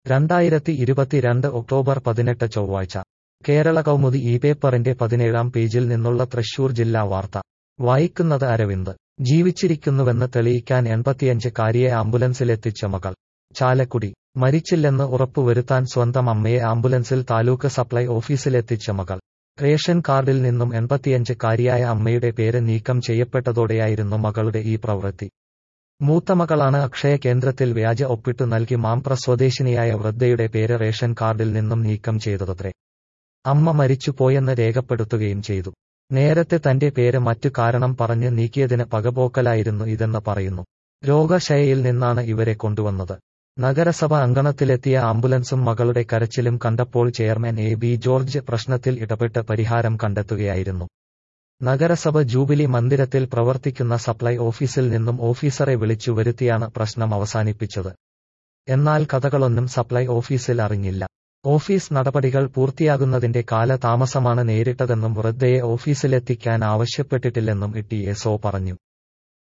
2022 October 18 ചൊവ്വാഴ്ച കേരള കൗമുദി ഈ പേപ്പറിന്റെ 17-ാം പേജിൽ നിന്നുള്ള തൃശൂർ ജില്ലാ വാർത്ത വായിക്കുന്നത് അരവിന്ദ്. ജീവിച്ചിരിക്കുന്നുവെന്ന് തെളിയിക്കാൻ 85-കാരിയെ ആംബുലൻസിലെത്തിച്ച മകൾ. ചാലക്കുടി. മരിച്ചില്ലെന്ന് ഉറപ്പുവരുത്താൻ സ്വന്തം അമ്മയെ ആംബുലൻസിൽ താലൂക്ക് സപ്ലൈ ഓഫീസിലെത്തിച്ച മകൾ. റേഷൻ കാർഡിൽ നിന്നും 85-കാരിയായ അമ്മയുടെ പേര് നീക്കം ചെയ്യപ്പെട്ടതോടെയായിരുന്നു മകളുടെ ഈ പ്രവൃത്തി. മൂത്തമകളാണ് അക്ഷയ കേന്ദ്രത്തിൽ വ്യാജ ഒപ്പിട്ടു നൽകി മാമ്പ്ര സ്വദേശിനിയായ വൃദ്ധയുടെ പേര് റേഷൻ കാർഡിൽ നിന്നും നീക്കം ചെയ്തതത്രേ. അമ്മ മരിച്ചുപോയെന്ന് രേഖപ്പെടുത്തുകയും ചെയ്തു. നേരത്തെ തന്റെ പേര് മറ്റു കാരണം പറഞ്ഞ് നീക്കിയതിന് പകപോക്കലായിരുന്നു ഇതെന്ന് പറയുന്നു. രോഗശയ്യയിൽ നിന്നാണ് ഇവരെ കൊണ്ടുവന്നത്. നഗരസഭ അങ്കണത്തിലെത്തിയ ആംബുലൻസും മകളുടെ കരച്ചിലും കണ്ടപ്പോൾ ചെയർമാൻ എ.ബി. ജോർജ് പ്രശ്നത്തിൽ ഇടപെട്ട് പരിഹാരം കണ്ടെത്തുകയായിരുന്നു. നഗരസഭ ജൂബിലി മന്ദിരത്തിൽ പ്രവർത്തിക്കുന്ന സപ്ലൈ ഓഫീസിൽ നിന്നും ഓഫീസറെ വിളിച്ചു വരുത്തിയാണ് പ്രശ്നം അവസാനിപ്പിച്ചത്. എന്നാൽ കഥകളൊന്നും സപ്ലൈ ഓഫീസിൽ അറിഞ്ഞില്ല. ഓഫീസ് നടപടികൾ പൂർത്തിയാകുന്നതിന്റെ കാലതാമസമാണ് നേരിട്ടതെന്നും വൃദ്ധയെ ഓഫീസിലെത്തിക്കാൻ ആവശ്യപ്പെട്ടിട്ടില്ലെന്നും ടി.എസ്.ഒ പറഞ്ഞു.